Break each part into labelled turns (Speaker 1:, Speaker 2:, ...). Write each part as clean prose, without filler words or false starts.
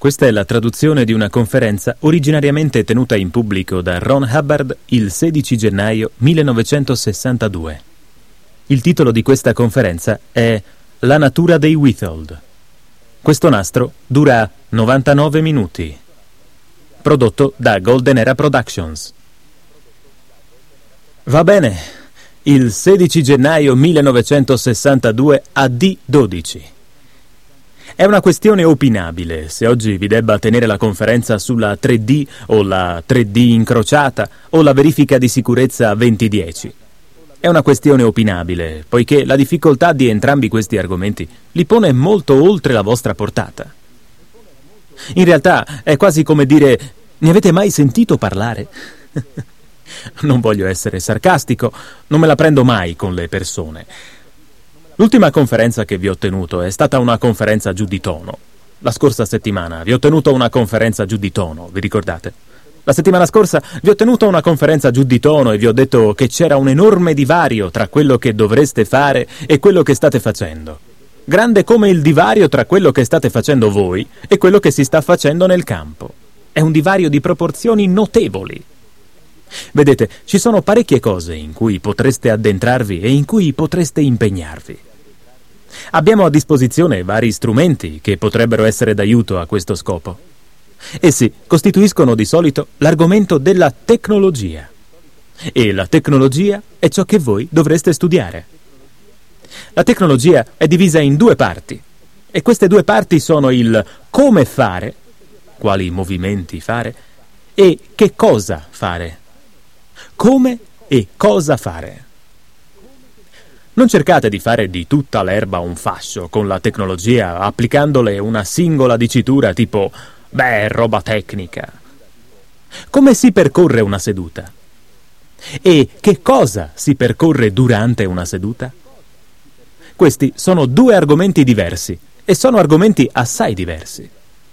Speaker 1: Questa è la traduzione di una conferenza originariamente tenuta in pubblico da Ron Hubbard il 16 gennaio 1962. Il titolo di questa conferenza è La natura dei Withold. Questo nastro dura 99 minuti. Prodotto da Golden Era Productions. Va bene, il 16 gennaio 1962 a D12. È una questione opinabile se oggi vi debba tenere la conferenza sulla 3D o la 3D incrociata o la verifica di sicurezza 2010. È una questione opinabile, poiché la difficoltà di entrambi questi argomenti li pone molto oltre la vostra portata. In realtà è quasi come dire: ne avete mai sentito parlare? Non voglio essere sarcastico, non me la prendo mai con le persone. L'ultima conferenza che vi ho tenuto è stata una conferenza giù di tono. La scorsa settimana vi ho tenuto una conferenza giù di tono, vi ricordate? La settimana scorsa vi ho tenuto una conferenza giù di tono e vi ho detto che c'era un enorme divario tra quello che dovreste fare e quello che state facendo. Grande come il divario tra quello che state facendo voi e quello che si sta facendo nel campo. È un divario di proporzioni notevoli. Vedete, ci sono parecchie cose in cui potreste addentrarvi e in cui potreste impegnarvi. Abbiamo a disposizione vari strumenti che potrebbero essere d'aiuto a questo scopo. Essi costituiscono di solito l'argomento della tecnologia. E la tecnologia è ciò che voi dovreste studiare. La tecnologia è divisa in due parti, e queste due parti sono il come fare, quali movimenti fare, e che cosa fare. Come e cosa fare. Non cercate di fare di tutta l'erba un fascio con la tecnologia, applicandole una singola dicitura tipo «beh, roba tecnica». Come si percorre una seduta? E che cosa si percorre durante una seduta? Questi sono due argomenti diversi, e sono argomenti assai diversi.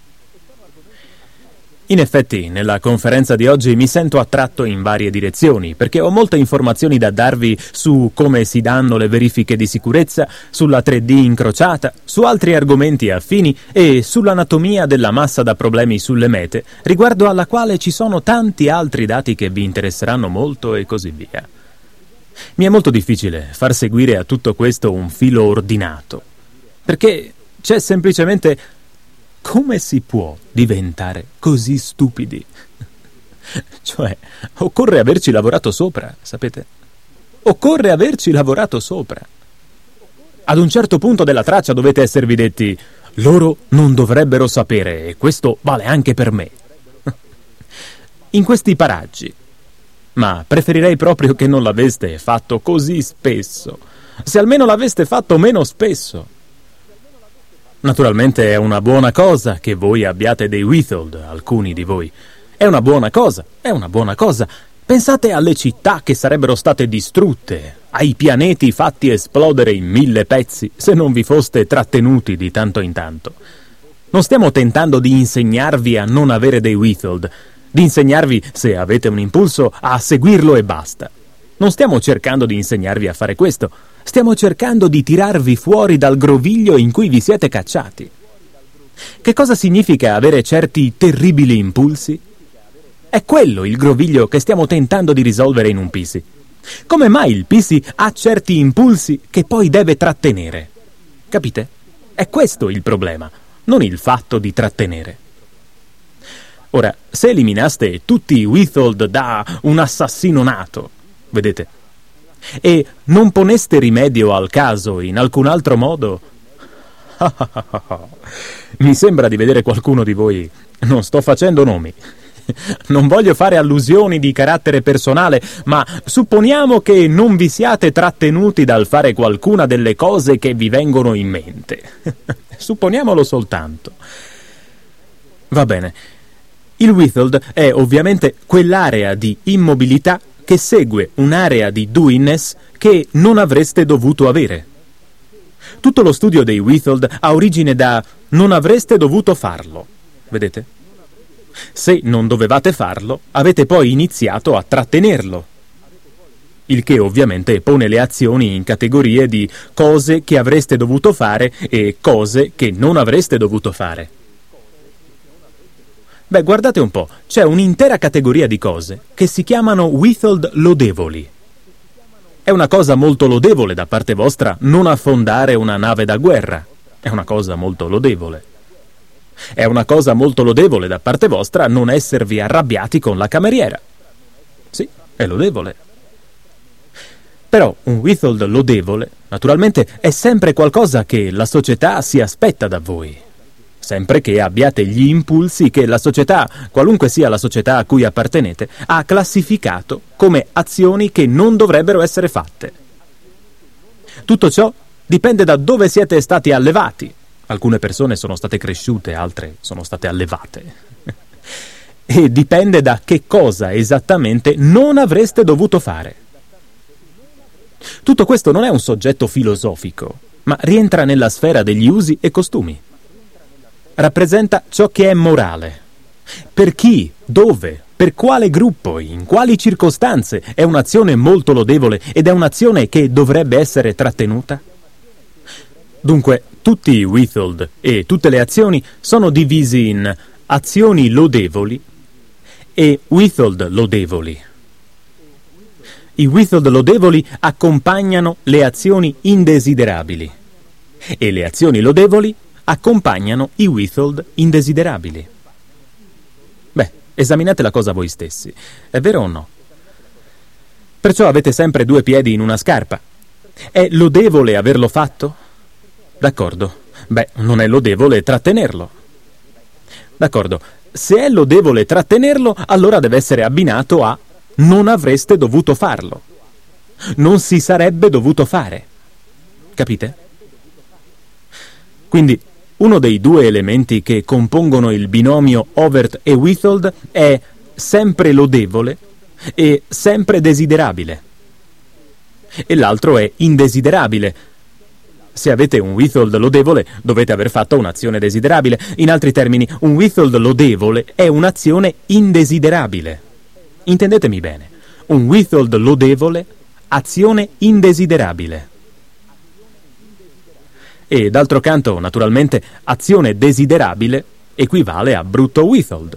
Speaker 1: In effetti, nella conferenza di oggi mi sento attratto in varie direzioni, perché ho molte informazioni da darvi su come si danno le verifiche di sicurezza, sulla 3D incrociata, su altri argomenti affini e sull'anatomia della massa da problemi sulle mete, riguardo alla quale ci sono tanti altri dati che vi interesseranno molto e così via. Mi è molto difficile far seguire a tutto questo un filo ordinato, perché c'è semplicemente... Come si può diventare così stupidi? Cioè, occorre averci lavorato sopra, sapete? Occorre averci lavorato sopra. Ad un certo punto della traccia dovete esservi detti: loro non dovrebbero sapere, e questo vale anche per me. In questi paraggi. Ma preferirei proprio che non l'aveste fatto così spesso. Se almeno l'aveste fatto meno spesso. Naturalmente è una buona cosa che voi abbiate dei Withold, alcuni di voi. È una buona cosa, è una buona cosa. Pensate alle città che sarebbero state distrutte, ai pianeti fatti esplodere in 1000 pezzi se non vi foste trattenuti di tanto in tanto. Non stiamo tentando di insegnarvi a non avere dei Withold, di insegnarvi, se avete un impulso, a seguirlo e basta. Non stiamo cercando di insegnarvi a fare questo. Stiamo cercando di tirarvi fuori dal groviglio in cui vi siete cacciati. Che cosa significa avere certi terribili impulsi? È quello il groviglio che stiamo tentando di risolvere in un PC. Come mai il PC ha certi impulsi che poi deve trattenere? Capite? È questo il problema, non il fatto di trattenere. Ora, se eliminaste tutti i Withold da un assassino nato, vedete, e non poneste rimedio al caso in alcun altro modo... Mi sembra di vedere qualcuno di voi. Non sto facendo nomi. Non voglio fare allusioni di carattere personale, ma supponiamo che non vi siate trattenuti dal fare qualcuna delle cose che vi vengono in mente. Supponiamolo soltanto. Va bene. Il Withold è ovviamente quell'area di immobilità che segue un'area di doingness che non avreste dovuto avere. Tutto lo studio dei Withold ha origine da non avreste dovuto farlo, vedete? Se non dovevate farlo, avete poi iniziato a trattenerlo, il che ovviamente pone le azioni in categorie di cose che avreste dovuto fare e cose che non avreste dovuto fare. Beh, guardate un po', c'è un'intera categoria di cose che si chiamano withhold lodevoli. È una cosa molto lodevole da parte vostra non affondare una nave da guerra. È una cosa molto lodevole. È una cosa molto lodevole da parte vostra non esservi arrabbiati con la cameriera. Sì, è lodevole. Però un withhold lodevole, naturalmente, è sempre qualcosa che la società si aspetta da voi. Sempre che abbiate gli impulsi che la società, qualunque sia la società a cui appartenete, ha classificato come azioni che non dovrebbero essere fatte. Tutto ciò dipende da dove siete stati allevati. Alcune persone sono state cresciute, altre sono state allevate. E dipende da che cosa esattamente non avreste dovuto fare. Tutto questo non è un soggetto filosofico, ma rientra nella sfera degli usi e costumi. Rappresenta ciò che è morale. Per chi, dove, per quale gruppo, in quali circostanze è un'azione molto lodevole ed è un'azione che dovrebbe essere trattenuta? Dunque, tutti i withhold e tutte le azioni sono divisi in azioni lodevoli e withhold lodevoli. I withhold lodevoli accompagnano le azioni indesiderabili e le azioni lodevoli accompagnano i withhold indesiderabili. Beh, esaminate la cosa voi stessi, è vero o no? Perciò avete sempre due piedi in una scarpa. È lodevole averlo fatto? D'accordo. Beh, non è lodevole trattenerlo. D'accordo. Se è lodevole trattenerlo, allora deve essere abbinato a non avreste dovuto farlo. Non si sarebbe dovuto fare. Capite? Quindi, uno dei due elementi che compongono il binomio overt e withhold è sempre lodevole e sempre desiderabile. E l'altro è indesiderabile. Se avete un withhold lodevole, dovete aver fatto un'azione desiderabile. In altri termini, un withhold lodevole è un'azione indesiderabile. Intendetemi bene. Un withhold lodevole, azione indesiderabile. E d'altro canto, naturalmente, azione desiderabile equivale a brutto withhold.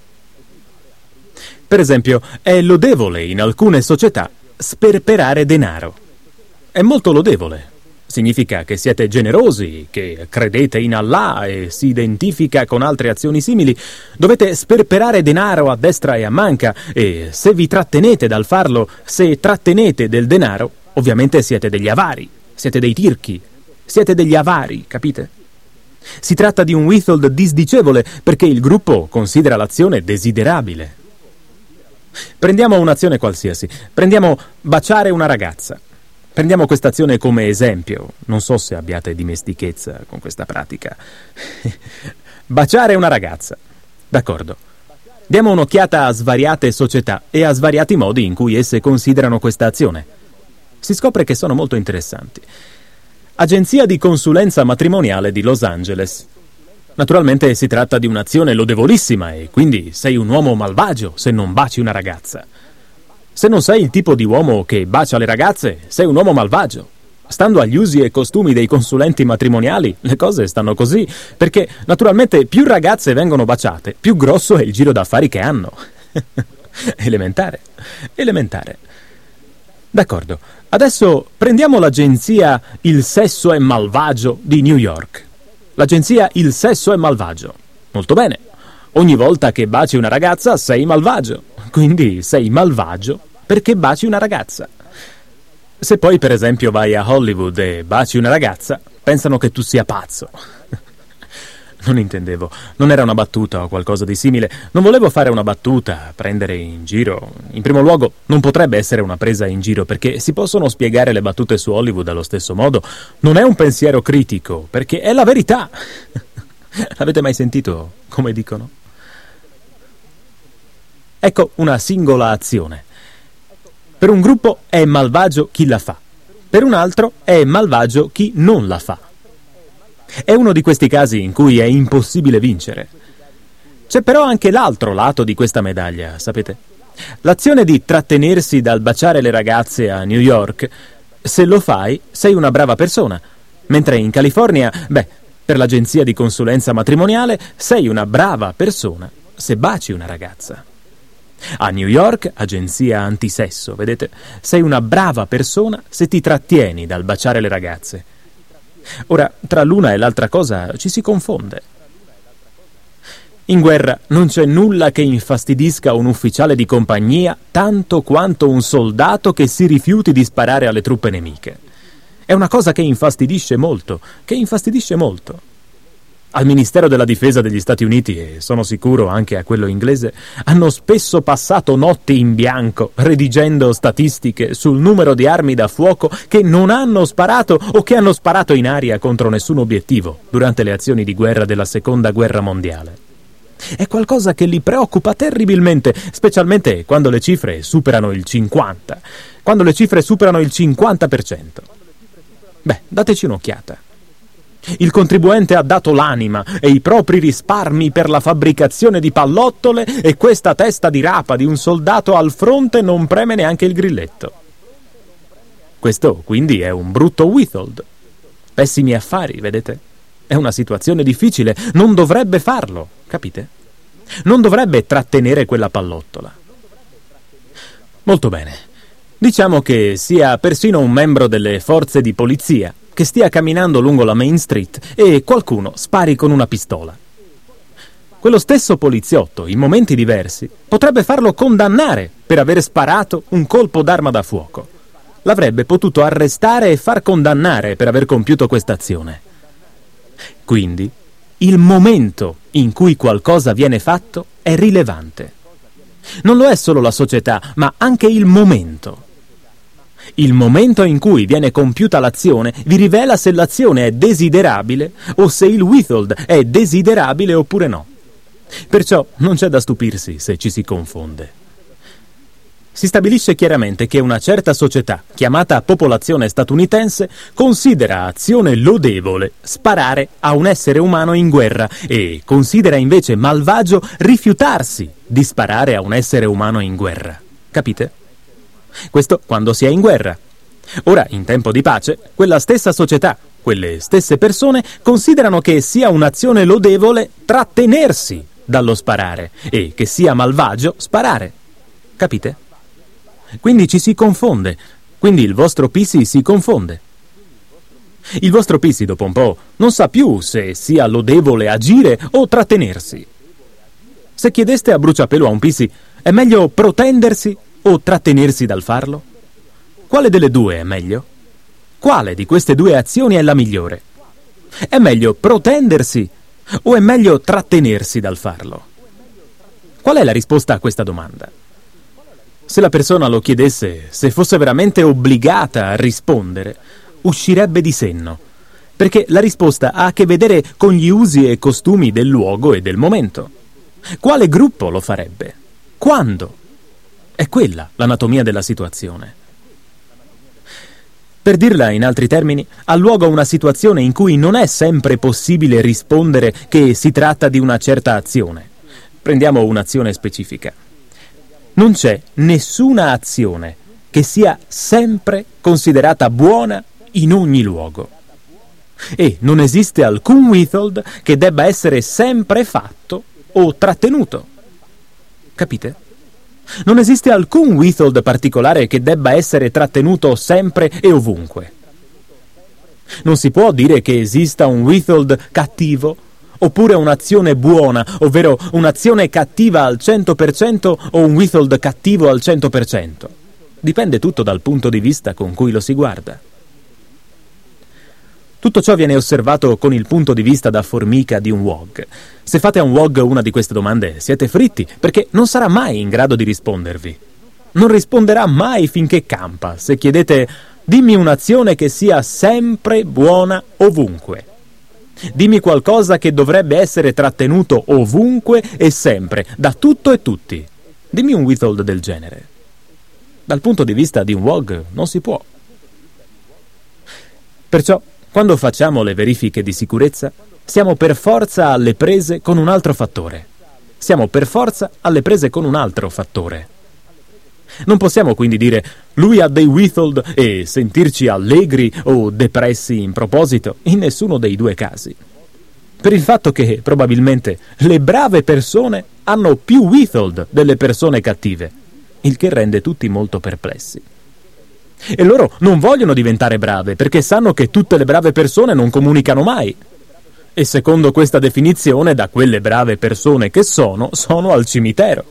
Speaker 1: Per esempio, è lodevole in alcune società sperperare denaro. È molto lodevole. Significa che siete generosi, che credete in Allah e si identifica con altre azioni simili. Dovete sperperare denaro a destra e a manca e se vi trattenete dal farlo, se trattenete del denaro, ovviamente siete degli avari, siete dei tirchi, siete degli avari, capite? Si tratta di un withhold disdicevole perché il gruppo considera l'azione desiderabile. Prendiamo un'azione qualsiasi, prendiamo baciare una ragazza. Prendiamo questa azione come esempio, non so se abbiate dimestichezza con questa pratica. Baciare una ragazza. D'accordo. Diamo un'occhiata a svariate società e a svariati modi in cui esse considerano questa azione. Si scopre che sono molto interessanti. Agenzia di consulenza matrimoniale di Los Angeles. Naturalmente si tratta di un'azione lodevolissima e quindi sei un uomo malvagio se non baci una ragazza. Se non sei il tipo di uomo che bacia le ragazze, sei un uomo malvagio. Stando agli usi e costumi dei consulenti matrimoniali, le cose stanno così, perché naturalmente più ragazze vengono baciate, più grosso è il giro d'affari che hanno. Elementare. D'accordo, adesso prendiamo l'agenzia Il Sesso è Malvagio di New York. L'agenzia Il Sesso è Malvagio. Molto bene. Ogni volta che baci una ragazza sei malvagio, quindi sei malvagio perché baci una ragazza. Se poi per esempio vai a Hollywood e baci una ragazza, pensano che tu sia pazzo. Non intendevo, non era una battuta o qualcosa di simile, non volevo fare una battuta, prendere in giro. In primo luogo non potrebbe essere una presa in giro perché si possono spiegare le battute su Hollywood allo stesso modo. Non è un pensiero critico, perché è la verità. L'avete mai sentito come dicono? Ecco una singola azione. Per un gruppo è malvagio chi la fa, per un altro è malvagio chi non la fa. È uno di questi casi in cui è impossibile vincere. C'è però anche l'altro lato di questa medaglia, sapete? L'azione di trattenersi dal baciare le ragazze a New York, se lo fai, sei una brava persona, mentre in California, per l'agenzia di consulenza matrimoniale, sei una brava persona se baci una ragazza. A New York, agenzia antisesso, vedete, sei una brava persona se ti trattieni dal baciare le ragazze. Ora, tra l'una e l'altra cosa ci si confonde. In guerra non c'è nulla che infastidisca un ufficiale di compagnia tanto quanto un soldato che si rifiuti di sparare alle truppe nemiche. È una cosa che infastidisce molto, Al Ministero della Difesa degli Stati Uniti, e sono sicuro anche a quello inglese, hanno spesso passato notti in bianco redigendo statistiche sul numero di armi da fuoco che non hanno sparato o che hanno sparato in aria contro nessun obiettivo durante le azioni di guerra della Seconda Guerra Mondiale. È qualcosa che li preoccupa terribilmente, specialmente quando le cifre superano il 50%. Quando le cifre superano il 50%. Beh, dateci un'occhiata. Il contribuente ha dato l'anima e i propri risparmi per la fabbricazione di pallottole e questa testa di rapa di un soldato al fronte non preme neanche il grilletto. Questo quindi è un brutto withhold. Pessimi affari, vedete? È una situazione difficile, non dovrebbe farlo, capite? Non dovrebbe trattenere quella pallottola. Molto bene. Diciamo che sia persino un membro delle forze di polizia che stia camminando lungo la Main Street e qualcuno spari con una pistola. Quello stesso poliziotto, in momenti diversi, potrebbe farlo condannare per aver sparato un colpo d'arma da fuoco. L'avrebbe potuto arrestare e far condannare per aver compiuto quest'azione. Quindi, il momento in cui qualcosa viene fatto è rilevante. Non lo è solo la società, ma anche il momento. Il momento in cui viene compiuta l'azione vi rivela se l'azione è desiderabile o se il withhold è desiderabile oppure no. Perciò non c'è da stupirsi se ci si confonde. Si stabilisce chiaramente che una certa società, chiamata popolazione statunitense, considera azione lodevole sparare a un essere umano in guerra e considera invece malvagio rifiutarsi di sparare a un essere umano in guerra. Capite? Questo quando si è in guerra. Ora, in tempo di pace, quella stessa società, quelle stesse persone considerano che sia un'azione lodevole trattenersi dallo sparare e che sia malvagio sparare. Capite? Quindi ci si confonde, quindi il vostro PC si confonde. Il vostro PC dopo un po' non sa più se sia lodevole agire o trattenersi. Se chiedeste a bruciapelo a un PC, è meglio protendersi o trattenersi dal farlo? Quale delle due è meglio? Quale di queste due azioni è la migliore? È meglio protendersi o è meglio trattenersi dal farlo? Qual è la risposta a questa domanda? Se la persona lo chiedesse, se fosse veramente obbligata a rispondere, uscirebbe di senno, perché la risposta ha a che vedere con gli usi e costumi del luogo e del momento. Quale gruppo lo farebbe? Quando? È quella l'anatomia della situazione. Per dirla in altri termini, ha luogo una situazione in cui non è sempre possibile rispondere che si tratta di una certa azione. Prendiamo un'azione specifica. Non c'è nessuna azione che sia sempre considerata buona in ogni luogo. E non esiste alcun withhold che debba essere sempre fatto o trattenuto. Capite? Non esiste alcun withhold particolare che debba essere trattenuto sempre e ovunque. Non si può dire che esista un withhold cattivo oppure un'azione buona, ovvero un'azione cattiva al 100% o un withhold cattivo al 100%. Dipende tutto dal punto di vista con cui lo si guarda. Tutto ciò viene osservato con il punto di vista da formica di un WOG. Se fate a un WOG una di queste domande, siete fritti, perché non sarà mai in grado di rispondervi. Non risponderà mai finché campa. Se chiedete, dimmi un'azione che sia sempre buona ovunque. Dimmi qualcosa che dovrebbe essere trattenuto ovunque e sempre, da tutto e tutti. Dimmi un withhold del genere. Dal punto di vista di un WOG non si può. Perciò, quando facciamo le verifiche di sicurezza, siamo per forza alle prese con un altro fattore. Non possiamo quindi dire lui ha dei withhold e sentirci allegri o depressi in proposito, in nessuno dei due casi. Per il fatto che probabilmente le brave persone hanno più Withold delle persone cattive, il che rende tutti molto perplessi. E loro non vogliono diventare brave, perché sanno che tutte le brave persone non comunicano mai. E secondo questa definizione, da quelle brave persone che sono al cimitero.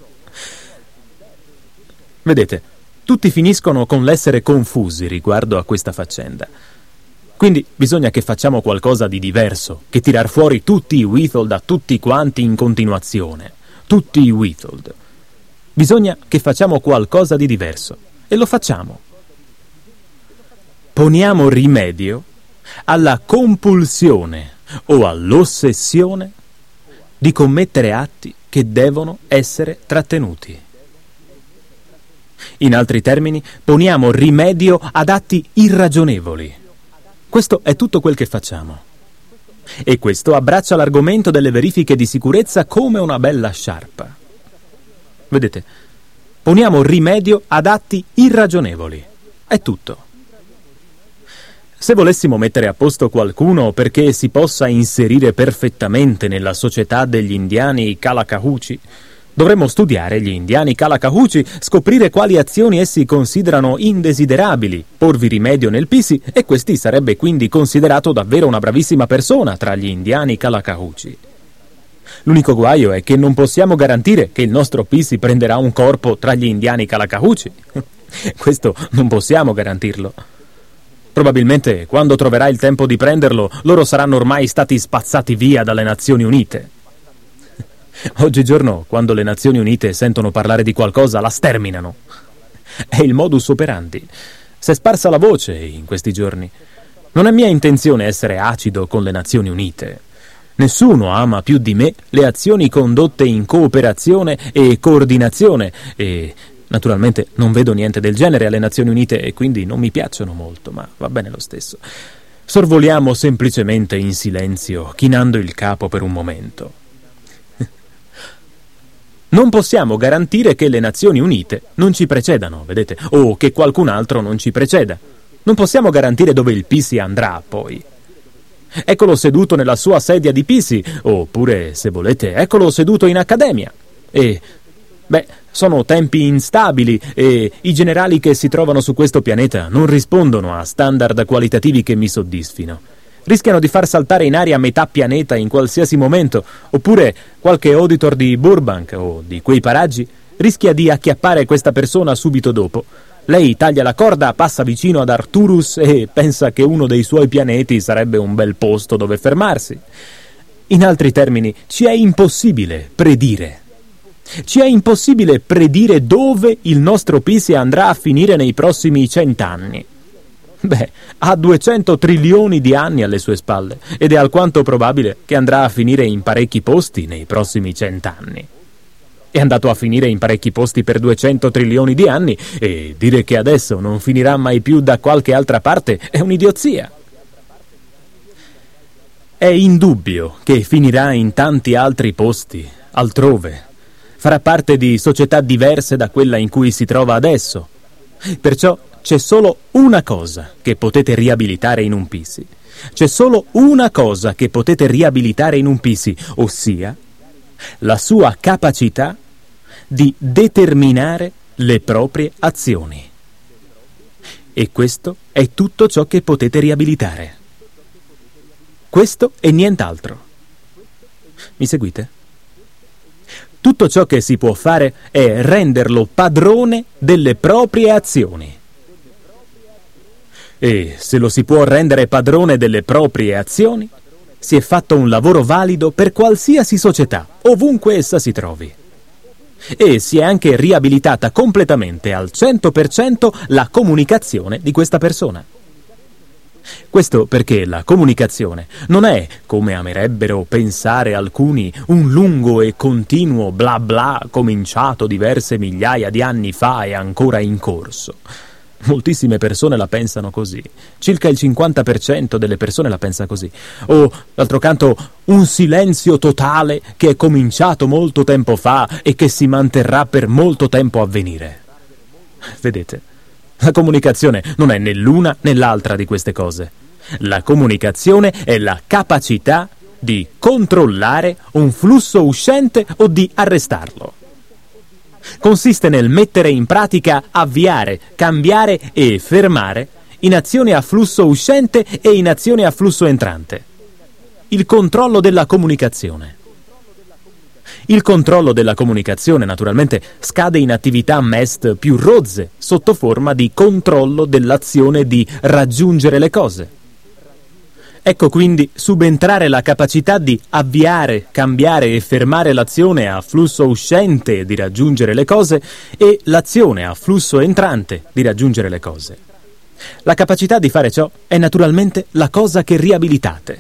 Speaker 1: Vedete, tutti finiscono con l'essere confusi riguardo a questa faccenda. Quindi bisogna che facciamo qualcosa di diverso, che tirar fuori tutti i Withold a tutti quanti in continuazione. Tutti i Withold. Bisogna che facciamo qualcosa di diverso. E lo facciamo. Poniamo rimedio alla compulsione o all'ossessione di commettere atti che devono essere trattenuti. In altri termini, poniamo rimedio ad atti irragionevoli. Questo è tutto quel che facciamo. E questo abbraccia l'argomento delle verifiche di sicurezza come una bella sciarpa. Vedete, poniamo rimedio ad atti irragionevoli. È tutto. Se volessimo mettere a posto qualcuno perché si possa inserire perfettamente nella società degli indiani Kalakahuchi, dovremmo studiare gli indiani Kalakahuchi, scoprire quali azioni essi considerano indesiderabili, porvi rimedio nel Pisi, e questi sarebbe quindi considerato davvero una bravissima persona tra gli indiani Kalakahuchi. L'unico guaio è che non possiamo garantire che il nostro Pisi prenderà un corpo tra gli indiani Kalakahuchi. Questo non possiamo garantirlo. Probabilmente, quando troverà il tempo di prenderlo, loro saranno ormai stati spazzati via dalle Nazioni Unite. Oggigiorno, quando le Nazioni Unite sentono parlare di qualcosa, la sterminano. È il modus operandi. S'è sparsa la voce in questi giorni. Non è mia intenzione essere acido con le Nazioni Unite. Nessuno ama più di me le azioni condotte in cooperazione e coordinazione e... naturalmente non vedo niente del genere alle Nazioni Unite e quindi non mi piacciono molto, ma va bene lo stesso. Sorvoliamo semplicemente in silenzio, chinando il capo per un momento. Non possiamo garantire che le Nazioni Unite non ci precedano, vedete, o che qualcun altro non ci preceda. Non possiamo garantire dove il Pisi andrà, poi. Eccolo seduto nella sua sedia di Pisi, oppure, se volete, eccolo seduto in accademia. E... sono tempi instabili e i generali che si trovano su questo pianeta non rispondono a standard qualitativi che mi soddisfino. Rischiano di far saltare in aria metà pianeta in qualsiasi momento, oppure qualche auditor di Burbank o di quei paraggi rischia di acchiappare questa persona subito dopo. Lei taglia la corda, passa vicino ad Arturus e pensa che uno dei suoi pianeti sarebbe un bel posto dove fermarsi. In altri termini, ci è impossibile predire. Ci è impossibile predire dove il nostro Pisi andrà a finire nei prossimi 100 anni. Ha 200 trilioni di anni alle sue spalle ed è alquanto probabile che andrà a finire in parecchi posti nei prossimi 100 anni. È andato a finire in parecchi posti per 200 trilioni di anni e dire che adesso non finirà mai più da qualche altra parte è un'idiozia. È indubbio che finirà in tanti altri posti, altrove. Farà parte di società diverse da quella in cui si trova adesso. Perciò c'è solo una cosa che potete riabilitare in un Pisi. C'è solo una cosa che potete riabilitare in un Pisi, ossia la sua capacità di determinare le proprie azioni. E questo è tutto ciò che potete riabilitare. Questo e nient'altro. Mi seguite? Tutto ciò che si può fare è renderlo padrone delle proprie azioni. E se lo si può rendere padrone delle proprie azioni, si è fatto un lavoro valido per qualsiasi società, ovunque essa si trovi. E si è anche riabilitata completamente al 100% la comunicazione di questa persona. Questo perché la comunicazione non è, come amerebbero pensare alcuni, un lungo e continuo bla bla cominciato diverse migliaia di anni fa e ancora in corso. Moltissime persone la pensano così, circa il 50% delle persone la pensa così. O, d'altro canto, un silenzio totale che è cominciato molto tempo fa e che si manterrà per molto tempo a venire. Vedete? La comunicazione non è né l'una né l'altra di queste cose. La comunicazione è la capacità di controllare un flusso uscente o di arrestarlo. Consiste nel mettere in pratica, avviare, cambiare e fermare in azione a flusso uscente e in azione a flusso entrante. Il controllo della comunicazione. Il controllo della comunicazione, naturalmente, scade in attività MEST più rozze, sotto forma di controllo dell'azione di raggiungere le cose. Ecco quindi subentrare la capacità di avviare, cambiare e fermare l'azione a flusso uscente di raggiungere le cose e l'azione a flusso entrante di raggiungere le cose. La capacità di fare ciò è naturalmente la cosa che riabilitate.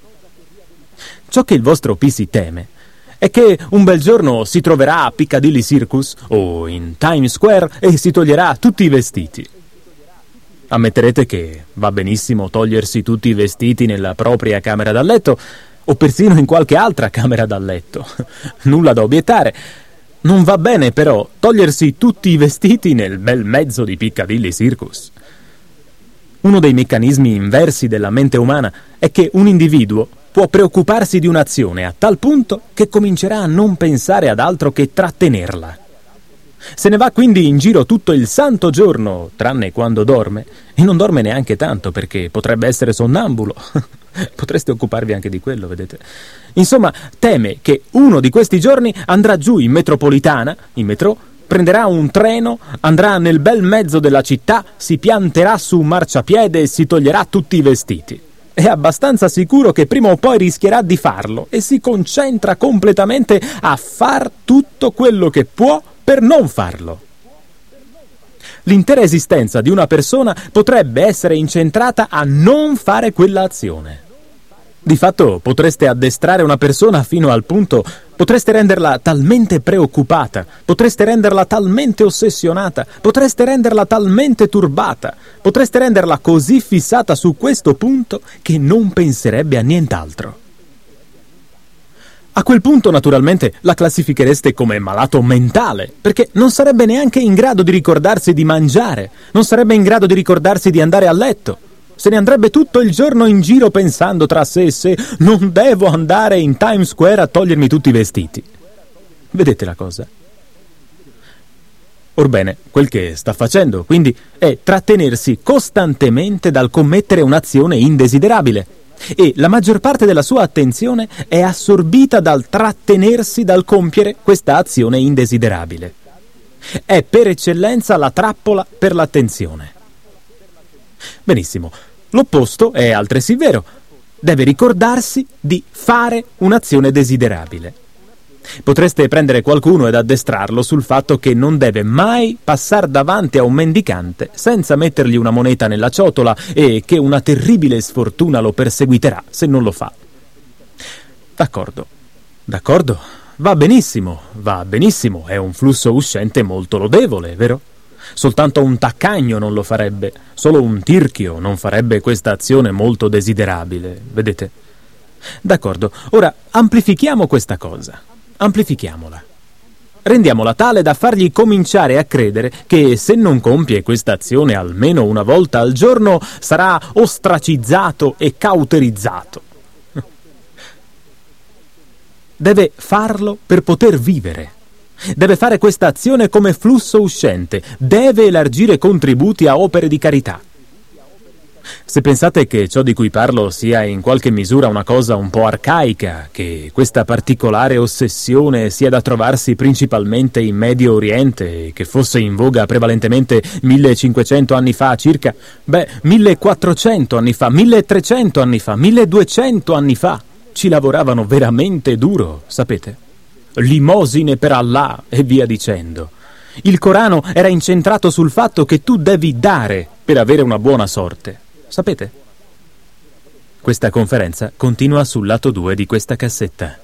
Speaker 1: Ciò che il vostro PC teme è che un bel giorno si troverà a Piccadilly Circus o in Times Square e si toglierà tutti i vestiti. Ammetterete che va benissimo togliersi tutti i vestiti nella propria camera da letto o persino in qualche altra camera da letto. Nulla da obiettare. Non va bene però togliersi tutti i vestiti nel bel mezzo di Piccadilly Circus. Uno dei meccanismi inversi della mente umana è che un individuo può preoccuparsi di un'azione a tal punto che comincerà a non pensare ad altro che trattenerla. Se ne va quindi in giro tutto il santo giorno, tranne quando dorme, e non dorme neanche tanto perché potrebbe essere sonnambulo. Potreste occuparvi anche di quello, vedete. Insomma, teme che uno di questi giorni andrà giù in metropolitana, in metro, prenderà un treno, andrà nel bel mezzo della città, si pianterà su un marciapiede e si toglierà tutti i vestiti. È abbastanza sicuro che prima o poi rischierà di farlo e si concentra completamente a far tutto quello che può per non farlo. L'intera esistenza di una persona potrebbe essere incentrata a non fare quella azione. Di fatto potreste addestrare una persona fino al punto, potreste renderla talmente preoccupata, potreste renderla talmente ossessionata, potreste renderla talmente turbata, potreste renderla così fissata su questo punto che non penserebbe a nient'altro. A quel punto, naturalmente, la classifichereste come malato mentale, perché non sarebbe neanche in grado di ricordarsi di mangiare, non sarebbe in grado di ricordarsi di andare a letto. Se ne andrebbe tutto il giorno in giro pensando tra sé e sé: non devo andare in Times Square a togliermi tutti i vestiti. Vedete la cosa? Orbene, quel che sta facendo, quindi, è trattenersi costantemente dal commettere un'azione indesiderabile. E la maggior parte della sua attenzione è assorbita dal trattenersi dal compiere questa azione indesiderabile. È per eccellenza la trappola per l'attenzione. Benissimo, l'opposto è altresì vero. Deve ricordarsi di fare un'azione desiderabile. Potreste prendere qualcuno ed addestrarlo sul fatto che non deve mai passare davanti a un mendicante senza mettergli una moneta nella ciotola e che una terribile sfortuna lo perseguiterà se non lo fa. D'accordo, va benissimo, è un flusso uscente molto lodevole, vero? Soltanto un taccagno non lo farebbe, solo un tirchio non farebbe questa azione molto desiderabile, vedete? D'accordo, ora amplifichiamo questa cosa. Amplifichiamola. Rendiamola tale da fargli cominciare a credere che se non compie questa azione almeno una volta al giorno sarà ostracizzato e cauterizzato. Deve farlo per poter vivere. Deve fare questa azione come flusso uscente. Deve elargire contributi a opere di carità. Se pensate che ciò di cui parlo sia in qualche misura una cosa un po' arcaica, che questa particolare ossessione sia da trovarsi principalmente in Medio Oriente e che fosse in voga prevalentemente 1500 anni fa circa, 1400 anni fa, 1300 anni fa, 1200 anni fa, ci lavoravano veramente duro, sapete? Limosine per Allah e via dicendo. Il Corano era incentrato sul fatto che tu devi dare per avere una buona sorte. Sapete? Questa conferenza continua sul lato 2 di questa cassetta.